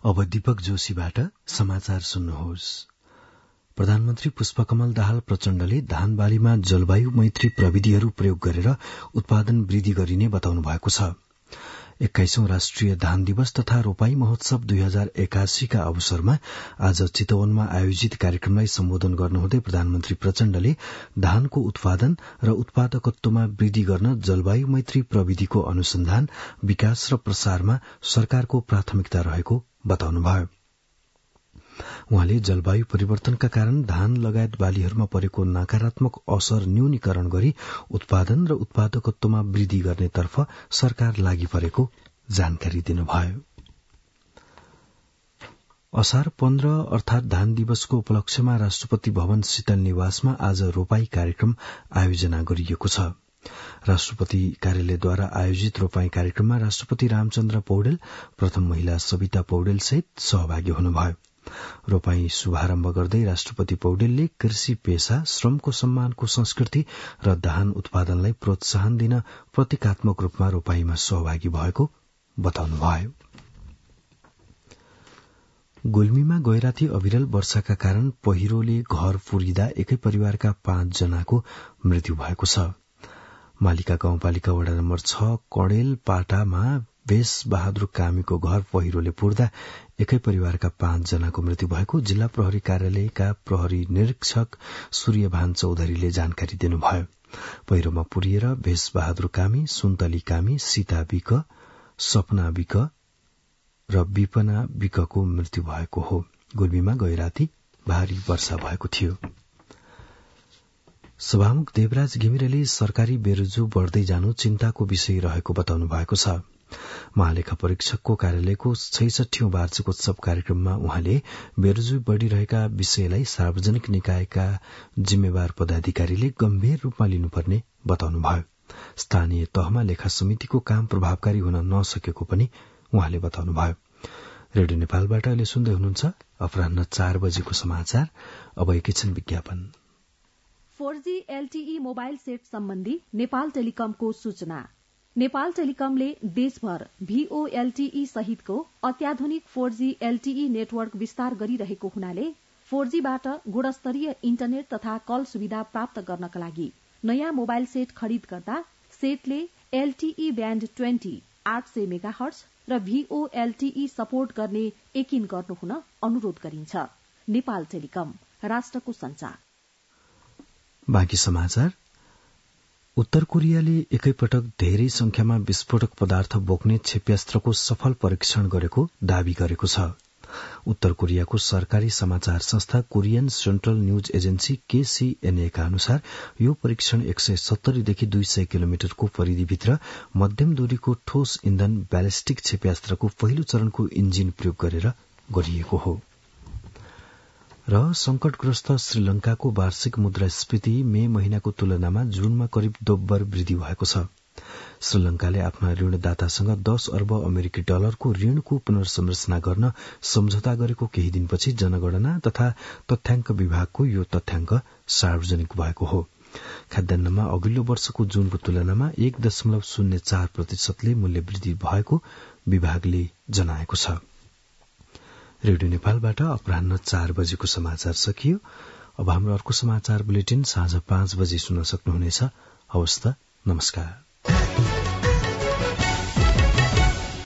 अब दीपक जोशीबाट समाचार सुन्नुहोस्। प्रधानमन्त्री पुष्पकमल दाहाल प्रचण्डले धान बालीमा जलवायु मैत्री प्रविधिहरू प्रयोग गरेर उत्पादन वृद्धि गरिने बताउनु भएको छ। 21औं राष्ट्रिय धान दिवस तथा रोपाई महोत्सव 2081 का अवसरमा आज चितवनमा आयोजित कार्यक्रमलाई सम्बोधन गर्नुहुँदै प्रधानमन्त्री प्रचण्डले धानको उत्पादन र उत्पादकत्वमा वृद्धि गर्न जलवायु मैत्री प्रविधिको अनुसन्धान, विकास र प्रसारमा सरकारको प्राथमिकता रहेको बताउनुभयो। उहाँले जलवायु परिवर्तनका कारण धान लगायत बालीहरूमा परेको नकारात्मक असर न्यूनीकरण गरी उत्पादन र उत्पादकत्वमा वृद्धि गर्नेतर्फ सरकार लागि परेको जानकारी दिनुभयो। असार 15 अर्थात धान दिवसको उपलक्ष्यमा राष्ट्रपति भवन शीतल निवासमा आज रोपाई कार्यक्रम आयोजना गरिएको छ। राष्ट्रपति कार्यालयद्वारा आयोजित रोपाई कार्यक्रममा राष्ट्रपति रामचन्द्र पौडेल, प्रथम महिला सविता पौडेल सहित सहभागी हुनुभयो। रोपाई शुभारम्भ गर्दै राष्ट्रपति पौडेलले कृषि पेशा, श्रमको सम्मानको संस्कृति र धान उत्पादनलाई प्रोत्साहन दिन प्रतीकात्मक रूपमा रोपाईमा सहभागी भएको बताउनुभयो। गुल्मीमा गैराती अविरल वर्षाका कारण पहिरोले घर पुरिँदा एकै परिवारका 5 जनाको मृत्यु भएको छ। मालिका गाउँपालिका वडा नम्बर 6 कडेल पाटामा भेष बहादुर कामीको घर पहिरोले पुर्दा एकै परिवारका 5 जनाको मृत्यु भएको जिल्ला प्रहरी कार्यालयका प्रहरी निरीक्षक सूर्यभान चौधरीले जानकारी दिनुभयो। पहिरोमा पुरिएर भेष बहादुर कामी, सुन्तली कामी, सीता विक, सपना विक र विपना विकको मृत्यु भएको हो। गुल्मीमा गैराती भारी वर्षा भएको थियो। सभामुख देवराज घिमिरेले सरकारी बेरोजु बढ़दै जानु चिन्ताको विषय रहेको बताउनु भएको छ। महालेखा परीक्षकको कार्यालयको 66औं वार्षिकोत्सव कार्यक्रममा उहाँले बेरोजु बढ़िरहेका विषयलाई सार्वजनिक निकायका जिम्मेवार पदाधिकारीले गम्भीर रूपमा लिनुपर्ने बताउनुभयो। स्थानीय तहमा लेखा समितिको काम प्रभावकारी हुन नसकेको पनि उहाँले बताउनुभयो। रेडियो नेपालबाट अहिले सुन्दै हुनुहुन्छ अपराह्न 4 बजेको समाचार। अब एकैछिन विज्ञापन। 4G LTE मोबाइल सेट सम्बन्धी नेपाल टेलिकमको सूचना। नेपाल टेलिकमले देशभर VoLTE सहितको अत्याधुनिक 4G LTE नेटवर्क विस्तार गरिरहेको हुनाले 4Gबाट गुणस्तरीय इन्टरनेट तथा कल सुविधा प्राप्त गर्नका लागि नयाँ मोबाइल सेट खरिद गर्दा सेटले LTE ब्याण्ड 20 800 मेगाहर्ज र VoLTE सपोर्ट गर्ने यकिन गर्नुहुन अनुरोध गरिन्छ। नेपाल टेलिकम, राष्ट्रको संचार। बाँकी समाचार। उत्तर कोरियाले एकैपटक धेरै संख्यामा विस्फोटक पदार्थ बोक्ने क्षेप्यास्त्रको सफल परीक्षण गरेको दावी गरेको छ। उत्तर कोरियाको सरकारी समाचार संस्था Korean central news agency KCNA का अनुसार यो परीक्षण 170 देखि 200 किलोमिटरको परिधिभित्र मध्यम दूरीको ठोस इन्धन ब्यालिस्टिक क्षेप्यास्त्रको पहिलो चरणको इन्जिन प्रयोग गरेर गरिएको हो। र संकटग्रस्त श्रीलंकाको वार्षिक मुद्रास्फीति मे महिनाको तुलनामा जूनमा करिब दोब्बर वृद्धि भएको छ। श्रीलंकाले आफ्ना ऋणदातासँग 10 अर्ब अमेरिकी डलरको ऋणको पुनर्संरचना गर्न सम्झौता गरेको केही दिनपछि जनगणना तथा तथ्याङ्क विभागको यो तथ्याङ्क सार्वजनिक भएको हो। खाद्यान्नमा अघिल्लो वर्षको जूनको तुलनामा 1.04% मूल्य वृद्धि भएको विभागले जनाएको छ। रेडियो नेपालबाट अपराह्न 4 बजेको समाचार सकियो। अब हाम्रो अर्को समाचार बुलेटिन साँझ 5 बजे सुन्न सक्नुहुनेछ। हवस् त, नमस्कार।